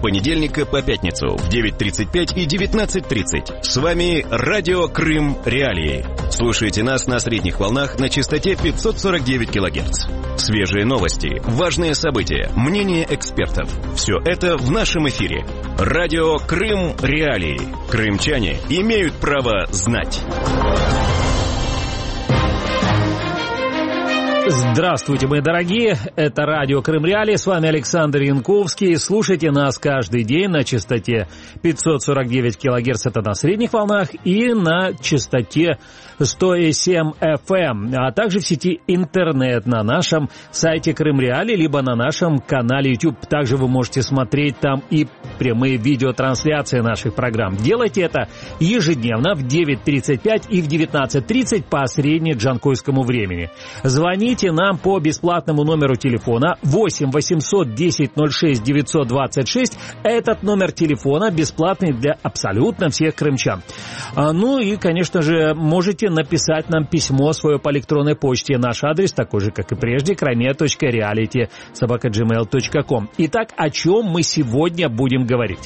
понедельника по пятницу в 9:35 и 19:30. С вами Радио Крым Реалии. Слушайте нас на средних волнах на частоте 549 кГц. Свежие новости, важные события, мнения экспертов. Все это в нашем эфире. Радио Крым Реалии. Крымчане имеют право знать. Здравствуйте, мои дорогие, это радио Крым Реалии, с вами Александр Янковский. Слушайте нас каждый день на частоте 549 кГц, это на средних волнах, и на частоте 107 FM, а также в сети интернет на нашем сайте Крым Реалии, либо на нашем канале YouTube. Также вы можете смотреть там и прямые видеотрансляции наших программ. Делайте это ежедневно в 9:35 и в 19:30 по среднеджанкойскому времени. Звоните нам по бесплатному номеру телефона 8 800 10 06 926. Этот номер телефона бесплатный для абсолютно всех крымчан. Ну и, конечно же, можете написать нам письмо свое по электронной почте. Наш адрес такой же, как и прежде, krime.reality@gmail.com. Итак, о чем мы сегодня будем говорить?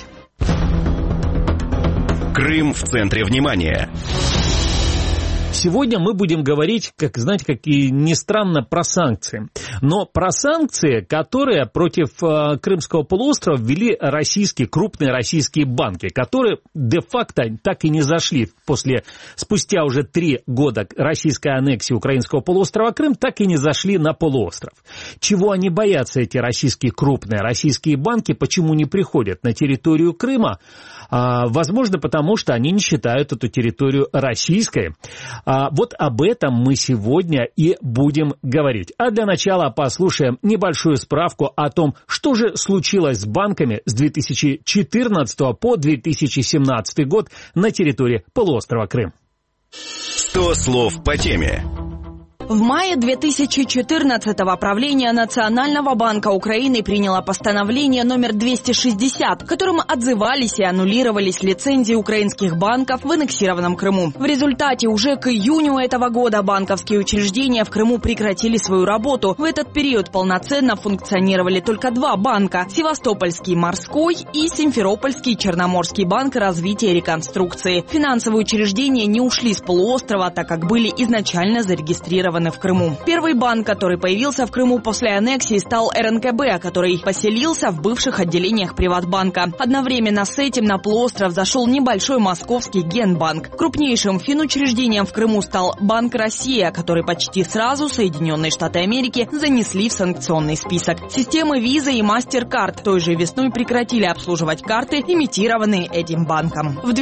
Крым в центре внимания. Сегодня мы будем говорить, как и ни странно, про санкции. Но про санкции, которые против Крымского полуострова ввели крупные российские банки, которые де-факто так и не зашли спустя уже 3 года российской аннексии украинского полуострова Крым, так и не зашли на полуостров. Чего они боятся, эти крупные российские банки, почему не приходят на территорию Крыма? Возможно, потому что они не считают эту территорию российской. Вот об этом мы сегодня и будем говорить. А для начала послушаем небольшую справку о том, что же случилось с банками с 2014 по 2017 год на территории полуострова Крым. 100 слов по теме. В мае 2014-го правление Национального банка Украины приняло постановление номер 260, которым отзывались и аннулировались лицензии украинских банков в аннексированном Крыму. В результате уже к июню этого года банковские учреждения в Крыму прекратили свою работу. В этот период полноценно функционировали только 2 банка – Севастопольский морской и Симферопольский Черноморский банк развития и реконструкции. Финансовые учреждения не ушли с полуострова, так как были изначально зарегистрированы в Крыму. Первый банк, который появился в Крыму после аннексии, стал РНКБ, который поселился в бывших отделениях Приватбанка. Одновременно с этим на полуостров зашел небольшой московский Генбанк. Крупнейшим финучреждением в Крыму стал Банк Россия, который почти сразу Соединенные Штаты Америки занесли в санкционный список. Системы Visa и MasterCard той же весной прекратили обслуживать карты, имитированные этим банком. В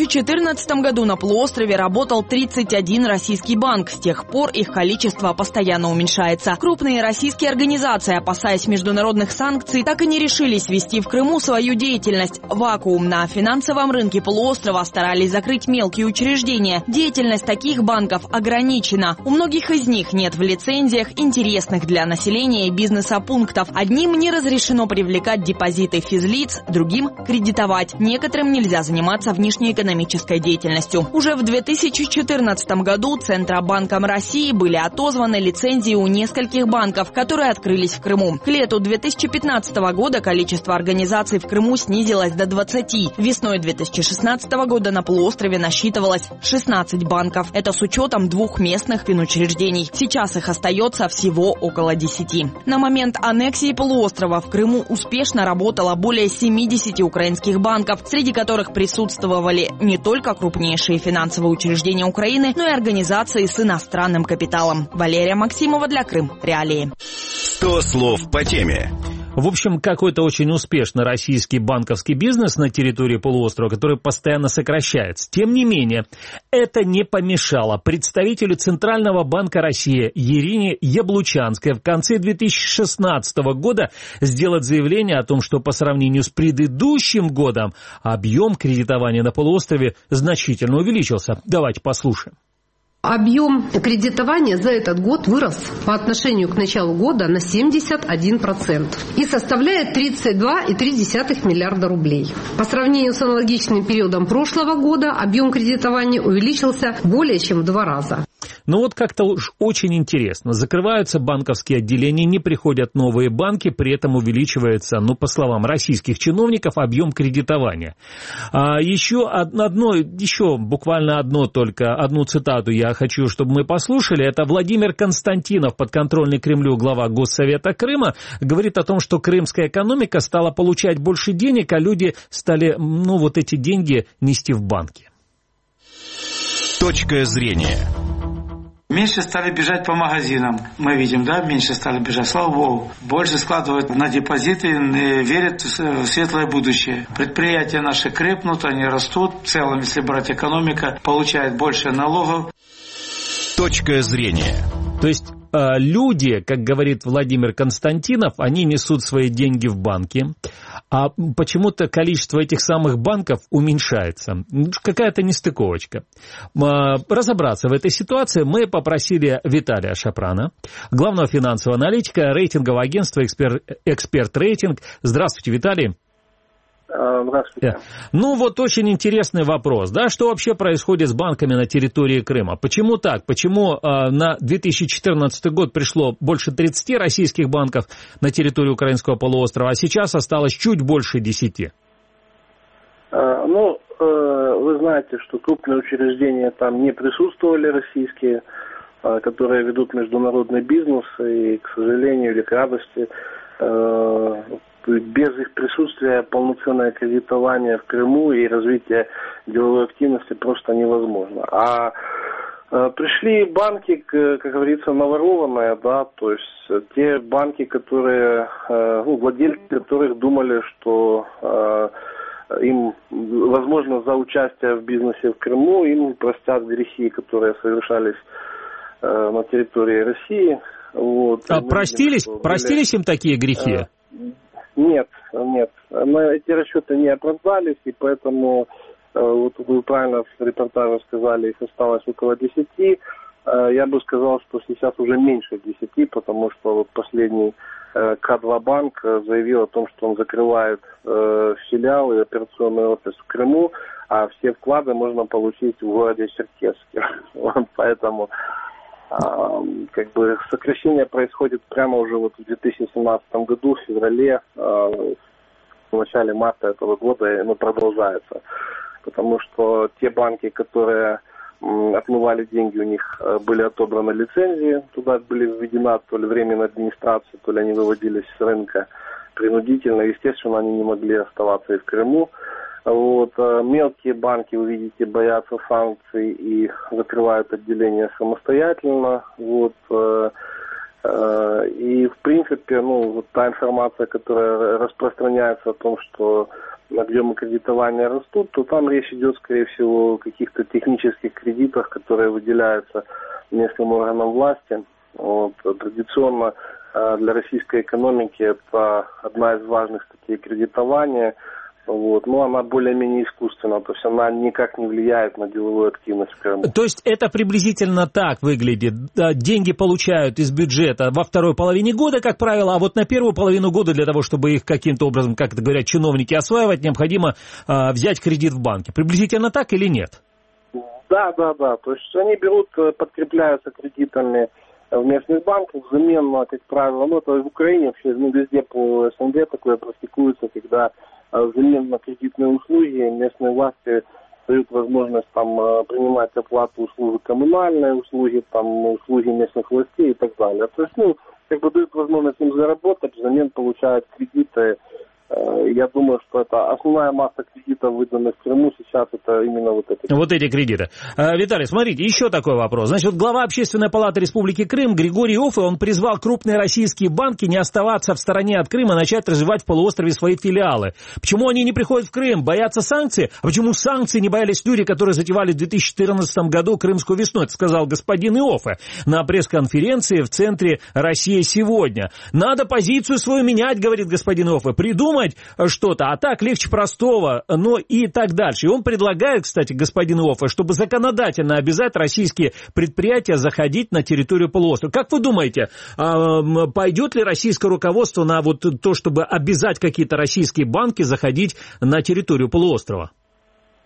2014 году на полуострове работал 31 российский банк. С тех пор их количество постоянно уменьшается. Крупные российские организации, опасаясь международных санкций, так и не решились вести в Крыму свою деятельность. Вакуум на финансовом рынке полуострова старались закрыть мелкие учреждения. Деятельность таких банков ограничена. У многих из них нет в лицензиях интересных для населения и бизнеса пунктов. Одним не разрешено привлекать депозиты физлиц, другим – кредитовать. Некоторым нельзя заниматься внешнеэкономической деятельностью. Уже в 2014 году Центробанком России были отозваны лицензии у нескольких банков, которые открылись в Крыму. К лету 2015 года количество организаций в Крыму снизилось до 20. Весной 2016 года на полуострове насчитывалось 16 банков. Это с учетом 2 местных финучреждений. Сейчас их остается всего около 10. На момент аннексии полуострова в Крыму успешно работало более 70 украинских банков, среди которых присутствовали не только крупнейшие финансовые учреждения Украины, но и организации с иностранным капиталом. Валерия Максимова для Крым Реалии. 100 слов по теме. В общем, какой-то очень успешный российский банковский бизнес на территории полуострова, который постоянно сокращается. Тем не менее, это не помешало представителю Центрального банка России Ирине Яблучанской в конце 2016 года сделать заявление о том, что по сравнению с предыдущим годом объем кредитования на полуострове значительно увеличился. Давайте послушаем. Объем кредитования за этот год вырос по отношению к началу года на 71% и составляет 32,3 миллиарда рублей. По сравнению с аналогичным периодом прошлого года объем кредитования увеличился более чем в 2 раза. Ну вот как-то уж очень интересно. Закрываются банковские отделения, не приходят новые банки, при этом увеличивается, ну, по словам российских чиновников, объем кредитования. Еще буквально одну цитату я хочу, чтобы мы послушали. Это Владимир Константинов, подконтрольный Кремлю глава Госсовета Крыма, говорит о том, что крымская экономика стала получать больше денег, а люди стали, ну, вот эти деньги нести в банки. Точка зрения. Меньше стали бежать по магазинам. Мы видим, да, меньше стали бежать. Слава Богу. Больше складывают на депозиты, верят в светлое будущее. Предприятия наши крепнут, они растут. В целом, если брать экономика, получает больше налогов. Точка зрения. То есть люди, как говорит Владимир Константинов, они несут свои деньги в банки, а почему-то количество этих самых банков уменьшается. Какая-то нестыковочка. Разобраться в этой ситуации мы попросили Виталия Шапрана, главного финансового аналитика рейтингового агентства «Эксперт Рейтинг». Здравствуйте, Виталий. Здравствуйте. Ну вот очень интересный вопрос, да, что вообще происходит с банками на территории Крыма? Почему так? Почему на 2014 год пришло больше 30 российских банков на территорию Украинского полуострова, а сейчас осталось чуть больше 10? Вы знаете, что крупные учреждения там не присутствовали, российские, которые ведут международный бизнес, и, к сожалению или к радости, без их присутствия полноценное кредитование в Крыму и развитие деловой активности просто невозможно. А пришли банки, как говорится, наворованные, да, то есть те банки, которые, владельцы которых думали, что им, возможно, за участие в бизнесе в Крыму им простят грехи, которые совершались на территории России. Вот. А простились им такие грехи? Нет. Эти расчеты не оправдались, и поэтому, вот вы правильно в репортаже сказали, их осталось около 10. Я бы сказал, что сейчас уже меньше 10, потому что вот последний К2 банк заявил о том, что он закрывает филиал и операционный офис в Крыму, а все вклады можно получить в городе Черкесске. Поэтому сокращение происходит прямо уже вот в 2017 году, в феврале, в начале марта этого года, и оно продолжается. Потому что те банки, которые отмывали деньги, у них были отобраны лицензии, туда были введена то ли временная администрация, то ли они выводились с рынка принудительно. Естественно, они не могли оставаться и в Крыму. Вот, мелкие банки, вы видите, боятся санкций и закрывают отделения самостоятельно. Вот, и, в принципе, вот та информация, которая распространяется о том, что объемы кредитования растут, то там речь идет, скорее всего, о каких-то технических кредитах, которые выделяются местным органам власти. Вот, традиционно для российской экономики это одна из важных статей кредитования. Вот. Но она более-менее искусственна, то есть она никак не влияет на деловую активность в Крыму. То есть это приблизительно так выглядит. Деньги получают из бюджета во второй половине года, как правило, а вот на первую половину года для того, чтобы их каким-то образом, как это говорят чиновники, осваивать, необходимо взять кредит в банке. Приблизительно так или нет? Да. То есть они берут, подкрепляются кредитами в местных банках взамен, как правило, это в Украине вообще, везде по СНГ такое практикуется, когда взамен на кредитные услуги местные власти дают возможность принимать оплату услуг коммунальные, услуги местных властей и так далее. То есть, дают возможность им заработать, взамен получают кредиты. Я думаю, что это основная масса кредитов, выданных в Крыму, сейчас это именно вот эти. Вот эти кредиты. Виталий, смотрите, еще такой вопрос. Значит, глава Общественной палаты Республики Крым Григорий Оффе, он призвал крупные российские банки не оставаться в стороне от Крыма, начать развивать в полуострове свои филиалы. Почему они не приходят в Крым? Боятся санкций? А почему санкций не боялись люди, которые затевали в 2014 году крымскую весну? Это сказал господин Оффе на пресс-конференции в центре «Россия сегодня». Надо позицию свою менять, говорит господин Оффе, придумать что-то, а так легче простого, и так дальше. И он предлагает, кстати, господин Оффе, чтобы законодательно обязать российские предприятия заходить на территорию полуострова. Как вы думаете, пойдет ли российское руководство на вот то, чтобы обязать какие-то российские банки заходить на территорию полуострова?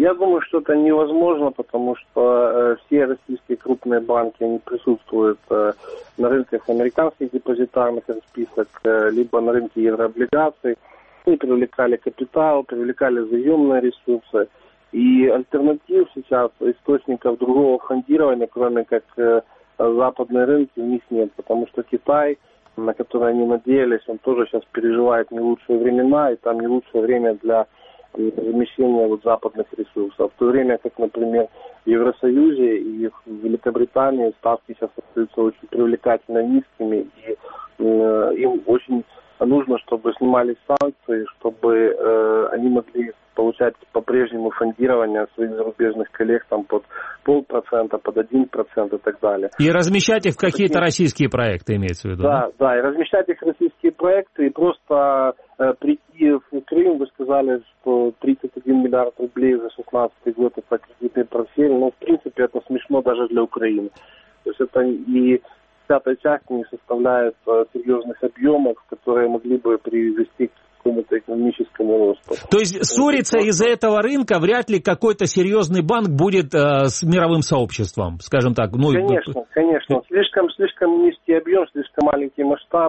Я думаю, что это невозможно, потому что все российские крупные банки, они присутствуют на рынках американских депозитарных расписок, либо на рынке еврооблигаций. Они привлекали капитал, привлекали заемные ресурсы. И альтернатив сейчас, источников другого фондирования, кроме как западные рынки, у них нет. Потому что Китай, на который они надеялись, он тоже сейчас переживает не лучшие времена, и там не лучшее время для размещения западных ресурсов. В то время как, например, в Евросоюзе и в Великобритании ставки сейчас остаются очень привлекательно низкими, и им очень нужно, чтобы снимались санкции, чтобы они могли получать по-прежнему фондирование своих зарубежных коллег там под 0,5%, под 1% и так далее. И размещать их в какие-то российские проекты, имеется в виду? Да, и размещать их в российские проекты, и просто прийти в Крым, вы сказали, что 31 миллиард рублей за 2016 год это кредитный портфель, но в принципе это смешно даже для Украины. То есть это и пятая часть не составляет серьезных объемов, которые могли бы привести к какому-то экономическому росту. То есть ссориться из-за этого рынка вряд ли какой-то серьезный банк будет с мировым сообществом, скажем так. Конечно. Слишком низкий объем, слишком маленький масштаб.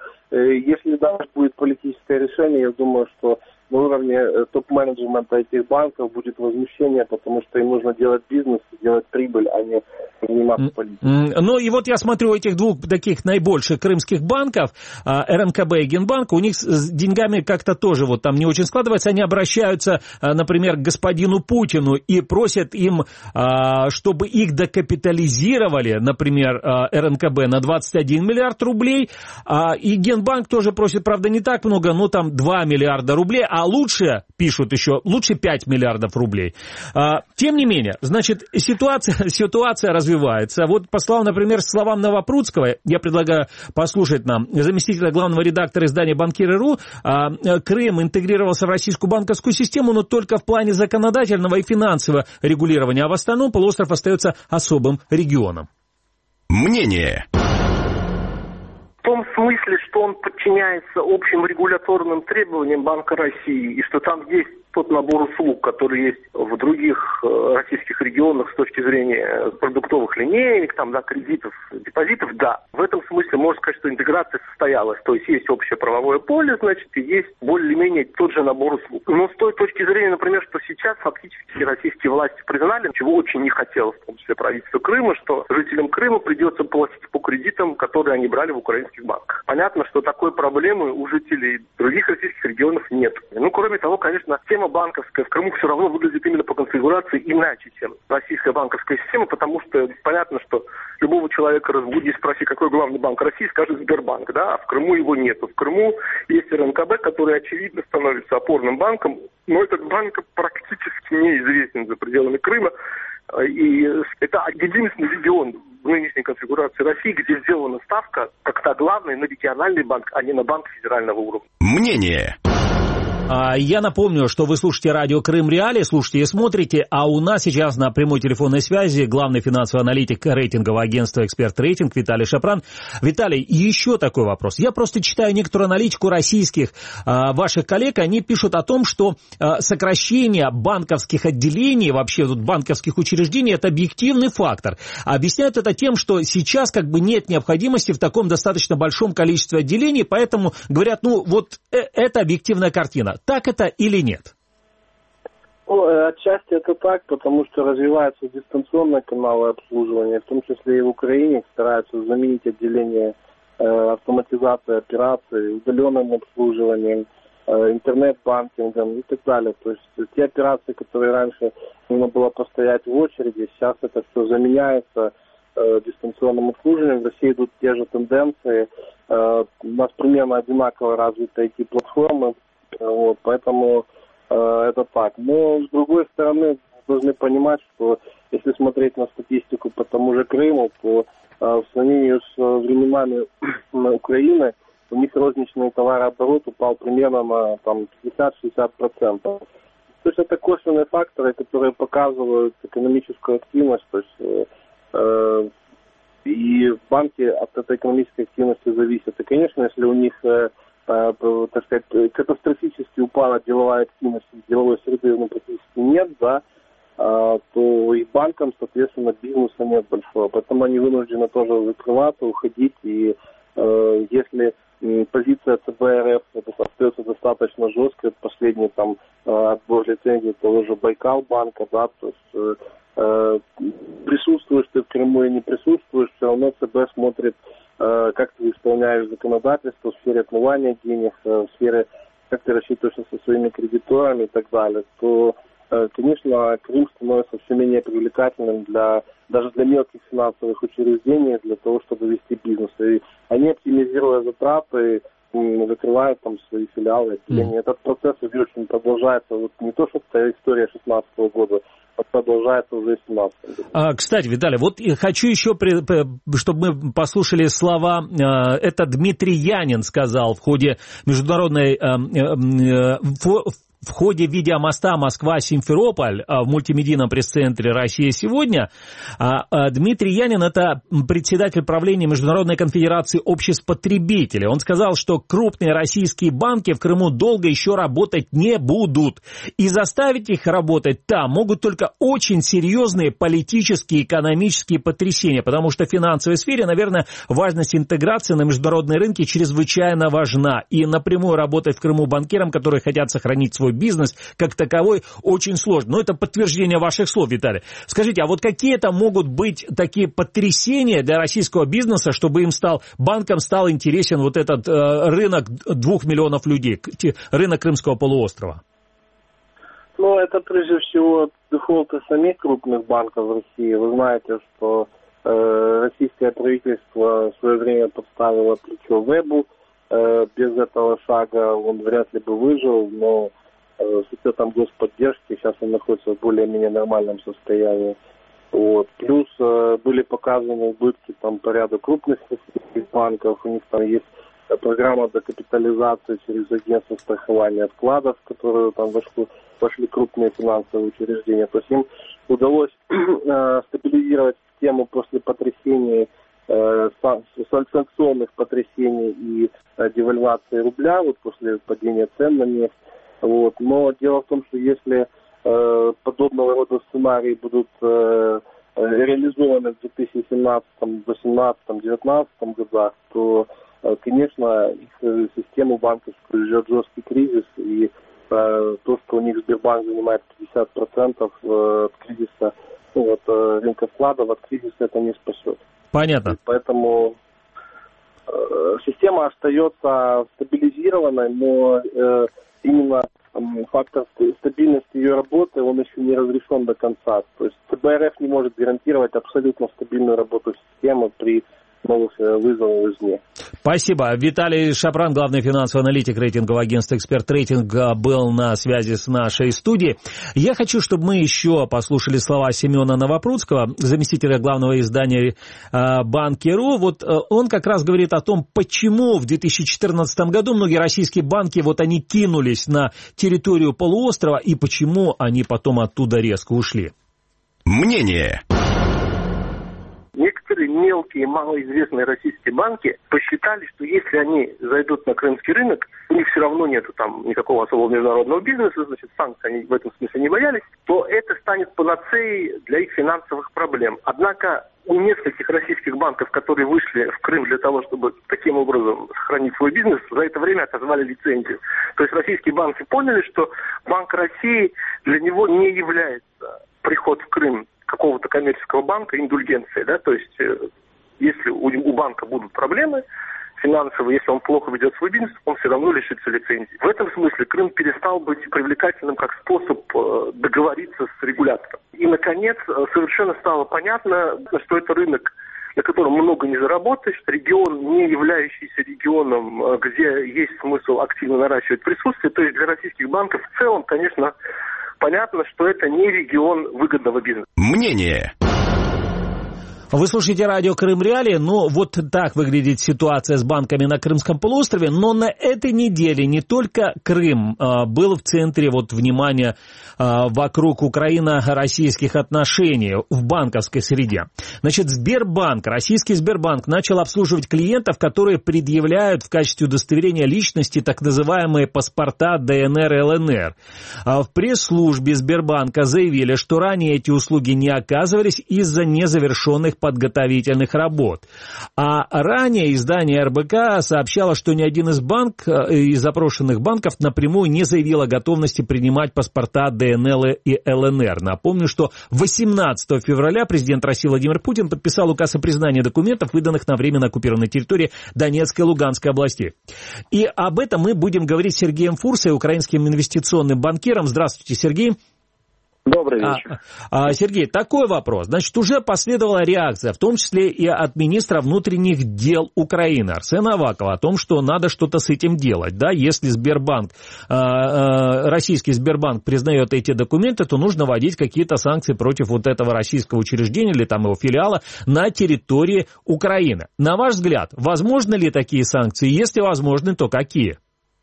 Если даже будет политическое решение, я думаю, что на уровне топ-менеджмента этих банков будет возмущение, потому что им нужно делать бизнес, делать прибыль, а не заниматься политикой. Ну и вот я смотрю этих двух таких наибольших крымских банков, РНКБ и Генбанк, у них с деньгами как-то тоже вот там не очень складывается. Они обращаются, например, к господину Путину и просят им, чтобы их докапитализировали, например, РНКБ на 21 миллиард рублей, и Генбанк тоже просит, правда, не так много, но там 2 миллиарда рублей, а лучше, пишут еще, лучше 5 миллиардов рублей. Тем не менее, значит, ситуация развивается. Вот по словам, например, словам Новопрудского, я предлагаю послушать нам, заместителя главного редактора издания «Банкиры.ру», Крым интегрировался в российскую банковскую систему, но только в плане законодательного и финансового регулирования, а в остальном полуостров остается особым регионом. Мнение. В том смысле, что он подчиняется общим регуляторным требованиям Банка России, и что там есть тот набор услуг, который есть в других российских регионах с точки зрения продуктовых линеек, там, да, кредитов, депозитов, да. В этом смысле можно сказать, что интеграция состоялась. То есть есть общее правовое поле, значит, и есть более-менее тот же набор услуг. Но с той точки зрения, например, что сейчас фактически российские власти признали, чего очень не хотелось, в том числе правительство Крыма, что жителям Крыма придется платить по кредитам, которые они брали в украинских банках. Понятно, что такой проблемы у жителей других российских регионов нет. Ну, кроме того, конечно, тема банковская в Крыму все равно выглядит именно по конфигурации иначе, чем российская банковская система, потому что понятно, что любого человека разбуди, спроси, какой главный банк России, скажет Сбербанк, да, а в Крыму его нету. В Крыму есть РНКБ, который, очевидно, становится опорным банком, но этот банк практически неизвестен за пределами Крыма, и это единственный регион в нынешней конфигурации России, где сделана ставка как то главная на региональный банк, а не на банк федерального уровня. Мнение. Я напомню, что вы слушаете радио Крым Реалии, слушаете и смотрите, а у нас сейчас на прямой телефонной связи главный финансовый аналитик рейтингового агентства «Эксперт Рейтинг» Виталий Шапран. Виталий, еще такой вопрос. Я просто читаю некоторую аналитику российских ваших коллег, они пишут о том, что сокращение банковских отделений, вообще тут банковских учреждений, это объективный фактор. Объясняют это тем, что сейчас как бы нет необходимости в таком достаточно большом количестве отделений, поэтому говорят, ну вот это объективная картина. Так это или нет? Отчасти это так, потому что развиваются дистанционные каналы обслуживания, в том числе и в Украине стараются заменить отделение автоматизации операций, удаленным обслуживанием, интернет-банкингом и так далее. То есть те операции, которые раньше нужно было постоять в очереди, сейчас это все заменяется дистанционным обслуживанием. В России идут те же тенденции. У нас примерно одинаково развиты IT-платформы. Вот, поэтому это так. Но, с другой стороны, должны понимать, что если смотреть на статистику по тому же Крыму, то в сравнении с временами Украины, у них розничный товарооборот упал примерно на 50-60%. То есть это косвенные факторы, которые показывают экономическую активность. То есть, и банки от этой экономической активности зависят. И, конечно, если у них так сказать, катастрофически упала деловая активность, деловой среды практически нет, да, то и банкам, соответственно, бизнеса нет большого. Поэтому они вынуждены тоже закрываться, уходить. И если позиция ЦБ РФ остается достаточно жесткой, последний там отбор лицензии того же Байкал банка, да, то есть присутствуешь ты в Крыму и не присутствуешь, все равно ЦБ смотрит, как ты исполняешь законодательство в сфере отмывания денег, в сфере, как ты рассчитываешься со своими кредиторами и так далее, то, конечно, Крым становится все менее привлекательным даже для мелких финансовых учреждений, для того, чтобы вести бизнес. И они, оптимизируя затраты, закрывают там свои филиалы. Этот процесс уже очень продолжается. Вот не то, что это история 2016 года, а продолжается уже в 2017 году. Кстати, Виталий, вот хочу еще, чтобы мы послушали слова, это Дмитрий Янин сказал в ходе международной в ходе видеомоста Москва-Симферополь в мультимедийном пресс-центре «Россия сегодня». Дмитрий Янин – это председатель правления Международной конфедерации обществ потребителей. Он сказал, что крупные российские банки в Крыму долго еще работать не будут. И заставить их работать там могут только очень серьезные политические и экономические потрясения, потому что в финансовой сфере, наверное, важность интеграции на международные рынки чрезвычайно важна. И напрямую работать в Крыму банкирам, которые хотят сохранить свой бизнес как таковой, очень сложно. Но это подтверждение ваших слов, Виталий. Скажите, а вот какие это могут быть такие потрясения для российского бизнеса, чтобы банкам стал интересен вот этот рынок 2 миллионов людей, рынок Крымского полуострова? Ну, это прежде всего дефолты самих крупных банков в России. Вы знаете, что российское правительство в свое время подставило плечо Вебу. Без этого шага он вряд ли бы выжил, но с учетом господдержки сейчас он находится в более-менее нормальном состоянии. Вот. Плюс были показаны убытки там по ряду крупных банков, у них там есть программа декапитализации через агентство страхования вкладов, в которую там вошли крупные финансовые учреждения. То есть им удалось стабилизировать систему после потрясений, санкционных потрясений и девальвации рубля, вот после падения цен на нефть. Вот. Но дело в том, что если подобного рода сценарии будут реализованы в 2017, 2018, 2019 годах, то, конечно, их систему банковскую ждет жесткий кризис, и то, что у них Сбербанк занимает 50% от кризиса, от рынка вкладов, от кризиса это не спасет. Понятно. И поэтому система остается стабилизированной, но именно фактор стабильности ее работы, он еще не разрешен до конца. То есть ЦБ РФ не может гарантировать абсолютно стабильную работу системы при новых вызовов извне. Спасибо. Виталий Шапран, главный финансовый аналитик рейтингового агентства «Эксперт Рейтинга», был на связи с нашей студией. Я хочу, чтобы мы еще послушали слова Семена Новопрудского, заместителя главного издания «Банки.ру». Вот он как раз говорит о том, почему в 2014 году многие российские банки, вот они кинулись на территорию полуострова и почему они потом оттуда резко ушли. Мнение. Некоторые мелкие, малоизвестные российские банки посчитали, что если они зайдут на крымский рынок, у них все равно нету там никакого особого международного бизнеса, значит, санкций они в этом смысле не боялись, то это станет панацеей для их финансовых проблем. Однако у нескольких российских банков, которые вышли в Крым для того, чтобы таким образом сохранить свой бизнес, за это время отозвали лицензию. То есть российские банки поняли, что Банк России для него не является приход в Крым какого-то коммерческого банка индульгенцией, да, то есть если у банка будут проблемы финансовые, если он плохо ведет свой бизнес, он все равно лишится лицензии. В этом смысле Крым перестал быть привлекательным как способ договориться с регулятором. И, наконец, совершенно стало понятно, что это рынок, на котором много не заработаешь, регион, не являющийся регионом, где есть смысл активно наращивать присутствие, то есть для российских банков в целом, конечно, понятно, что это не регион выгодного бизнеса. Мнение. Вы слушаете радио Крым Реалии. Ну, вот так выглядит ситуация с банками на Крымском полуострове. Но на этой неделе не только Крым был в центре внимания вокруг украино-российских отношений в банковской среде. Значит, Сбербанк, российский Сбербанк, начал обслуживать клиентов, которые предъявляют в качестве удостоверения личности так называемые паспорта ДНР и ЛНР. В пресс-службе Сбербанка заявили, что ранее эти услуги не оказывались из-за незавершенных подготовительных работ. А ранее издание РБК сообщало, что ни один из запрошенных банков напрямую не заявил о готовности принимать паспорта ДНР и ЛНР. Напомню, что 18 февраля президент России Владимир Путин подписал указ о признании документов, выданных на временно оккупированной территории Донецкой и Луганской областей. И об этом мы будем говорить с Сергеем Фурсой, украинским инвестиционным банкиром. Здравствуйте, Сергей. Добрый вечер. Сергей, такой вопрос. Значит, уже последовала реакция, в том числе и от министра внутренних дел Украины Арсена Авакова, о том, что надо что-то с этим делать. Да? Если Сбербанк, российский Сбербанк признает эти документы, то нужно вводить какие-то санкции против этого российского учреждения или там его филиала на территории Украины. На ваш взгляд, возможны ли такие санкции? Если возможны, то какие?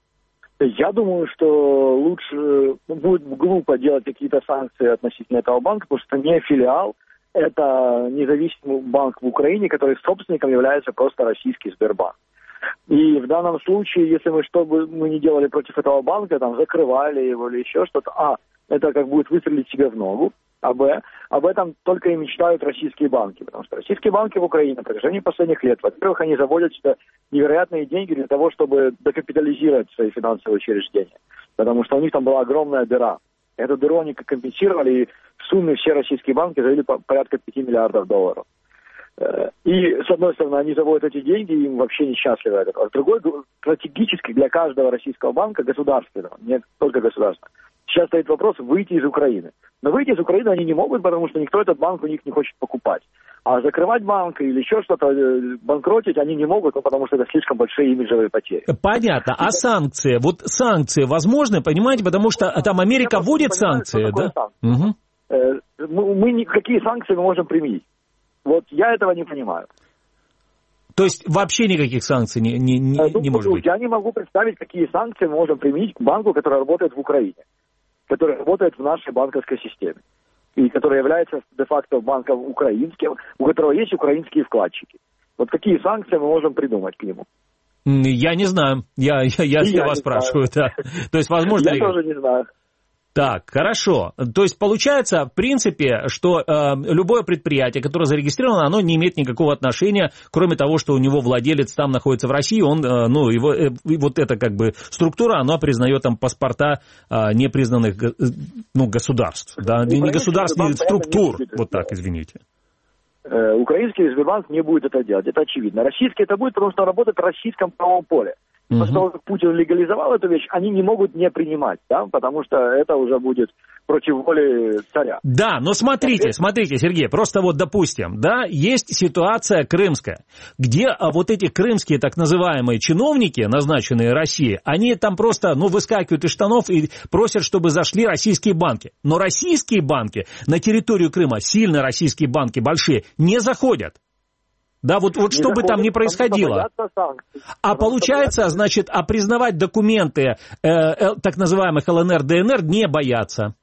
Я думаю, что лучше будет глупо делать какие-то санкции относительно этого банка, потому что это не филиал, это независимый банк в Украине, который собственником является просто российский Сбербанк. И в данном случае, если мы что бы мы ни делали против этого банка, там закрывали его или еще что-то, это как будет выстрелить себе в ногу, об этом только и мечтают российские банки, потому что российские банки в Украине на протяжении последних лет, во-первых, они заводят сюда невероятные деньги для того, чтобы докапитализировать свои финансовые учреждения, потому что у них там была огромная дыра. Эту дыру они компенсировали, и в сумме все российские банки завели порядка 5 миллиардов долларов. И, с одной стороны, они заводят эти деньги, и им вообще несчастливы от этого. А с другой, стратегически для каждого российского банка, государственного, не только государственного, сейчас стоит вопрос выйти из Украины. Но выйти из Украины они не могут, потому что никто этот банк у них не хочет покупать. А закрывать банк или еще что-то, банкротить они не могут, потому что это слишком большие имиджевые потери. Понятно. А санкции? Вот санкции возможны, понимаете, потому что там Америка вводит санкции, да? Какие санкции мы можем применить? Вот я этого не понимаю. То есть вообще никаких санкций не может быть? Я не могу представить, какие санкции мы можем применить к банку, который работает в Украине, который работает в нашей банковской системе, и который является де-факто банком украинским, у которого есть украинские вкладчики. Вот какие санкции мы можем придумать к нему? Я не знаю. Я вас спрашиваю. Да. То есть возможно ли... Я тоже не знаю. Так, хорошо. То есть получается, в принципе, что любое предприятие, которое зарегистрировано, оно не имеет никакого отношения, кроме того, что у него владелец там находится в России, он, вот эта как бы структура, она признает там паспорта непризнанных государств, да, не государственных структур, вот так, извините. Украинский Сбербанк не будет это делать, это очевидно. Российский это будет, потому что он работает в российском правовом поле. После того, как Путин легализовал эту вещь, они не могут не принимать, да, потому что это уже будет против воли царя. Да, но смотрите, Сергей, просто вот допустим, да, есть ситуация крымская, где вот эти крымские так называемые чиновники, назначенные Россией, они там просто, выскакивают из штанов и просят, чтобы зашли российские банки. Но российские банки на территорию Крыма, сильно российские банки, большие, не заходят. Да, вот что бы там ни происходило. А получается, значит, признавать документы так называемых ЛНР, ДНР не боятся.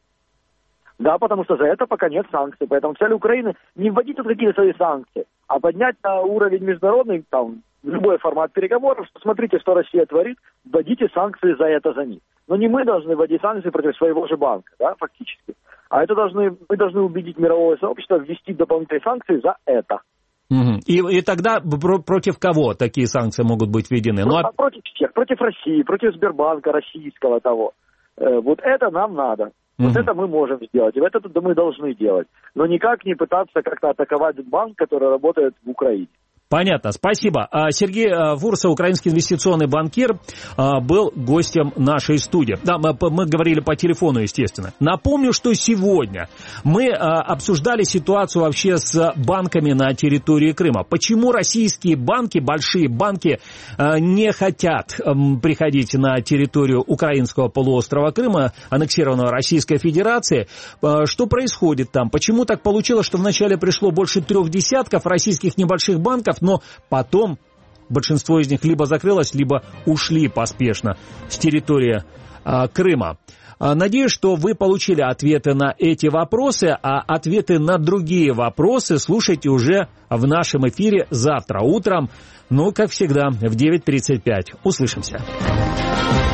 Да, потому что за это пока нет санкций. Поэтому цель Украины не вводить тут какие-то свои санкции, а поднять на уровень международный, там, любой формат переговоров, что смотрите, что Россия творит, вводите санкции за это за них. Но не мы должны вводить санкции против своего же банка, да, фактически. А это мы должны убедить мировое сообщество ввести дополнительные санкции за это. И тогда против кого такие санкции могут быть введены? Против всех, против России, против Сбербанка российского того. Вот это нам надо. Вот это мы можем сделать, и это мы должны делать. Но никак не пытаться как-то атаковать банк, который работает в Украине. Понятно, спасибо. Сергей Фурсов, украинский инвестиционный банкир, был гостем нашей студии. Да, мы говорили по телефону, естественно. Напомню, что сегодня мы обсуждали ситуацию вообще с банками на территории Крыма. Почему российские банки, большие банки, не хотят приходить на территорию украинского полуострова Крыма, аннексированного Российской Федерацией? Что происходит там? Почему так получилось, что вначале пришло больше 3 десятков российских небольших банков, но потом большинство из них либо закрылось, либо ушли поспешно с территории Крыма? Надеюсь, что вы получили ответы на эти вопросы, а ответы на другие вопросы слушайте уже в нашем эфире завтра утром, как всегда, в 9:35. Услышимся.